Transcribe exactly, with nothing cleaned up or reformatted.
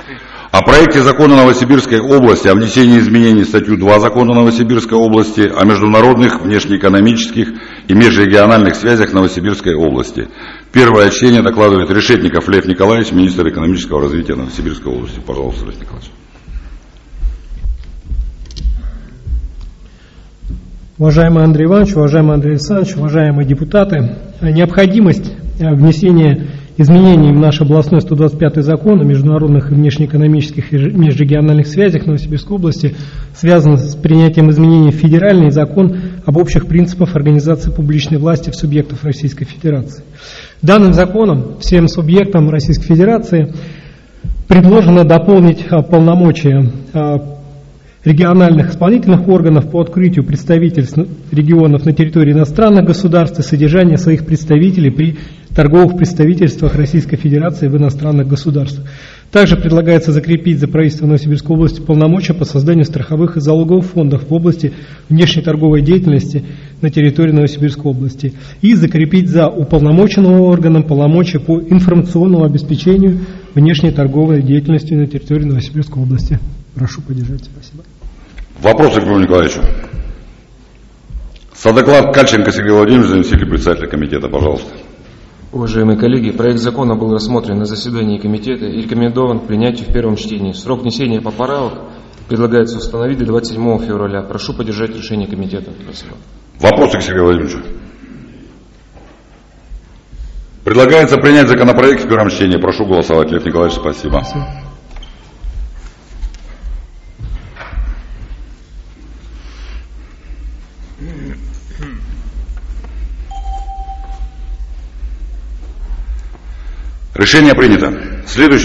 О проекте закона Новосибирской области о внесении изменений в статью два закона Новосибирской области о международных, внешнеэкономических и межрегиональных связях Новосибирской области. Первое чтение докладывает Решетников Лев Николаевич, министр экономического развития Новосибирской области. Пожалуйста, Лев Николаевич. Уважаемый Андрей Иванович, уважаемый Андрей Александрович, уважаемые депутаты, необходимость внесения изменений в наш областной сто двадцать пятый закон о международных и внешнеэкономических и межрегиональных связях Новосибирской области связана с принятием изменений в федеральный закон об общих принципах организации публичной власти в субъектах Российской Федерации. Данным законом всем субъектам Российской Федерации предложено дополнить полномочия региональных исполнительных органов по открытию представительств регионов на территории иностранных государств и содержания своих представителей при торговых представительствах Российской Федерации в иностранных государствах. Также предлагается закрепить за правительством Новосибирской области полномочия по созданию страховых и залоговых фондов в области внешней торговой деятельности на территории Новосибирской области и закрепить за уполномоченным органом полномочия по информационному обеспечению внешней торговой деятельности на территории Новосибирской области. Прошу поддержать. Спасибо. Вопросы к Льву Николаевичу. Содоклад Кальченко Сергей Владимирович, заместитель председателя комитета. Пожалуйста. Уважаемые коллеги, проект закона был рассмотрен на заседании комитета и рекомендован к принятию в первом чтении. Срок внесения поправок предлагается установить до двадцать седьмого февраля. Прошу поддержать решение комитета. Спасибо. Вопросы к Сергею Владимировичу. Предлагается принять законопроект в первом чтении. Прошу голосовать. Лев Николаевич, спасибо. Спасибо. Решение принято. Следующий